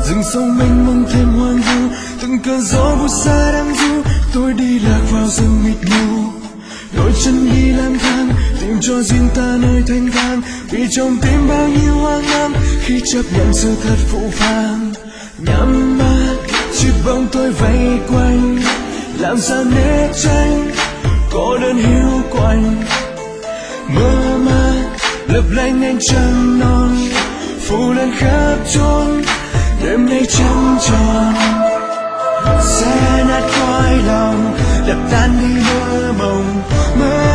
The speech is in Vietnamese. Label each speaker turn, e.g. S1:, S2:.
S1: rừng sâu mênh mông thêm hoang vu, từng cơn gió buốt xa đang ru tôi đi lạc vào rừng mịt mù. Đôi chân đi lang thang tìm cho riêng ta nơi thanh thang, vì trong tim bao nhiêu hoang mang khi chấp nhận sự thật phũ phàng. Nhắm mắt chiếc bóng tôi vây quanh, làm sao né tránh cô đơn hiu quạnh. Mơ màng lấp lánh ánh trăng non phủ lên khắp chốn, đêm nay trăng tròn sẽ nát cõi lòng, đập tan đi mơ mộng.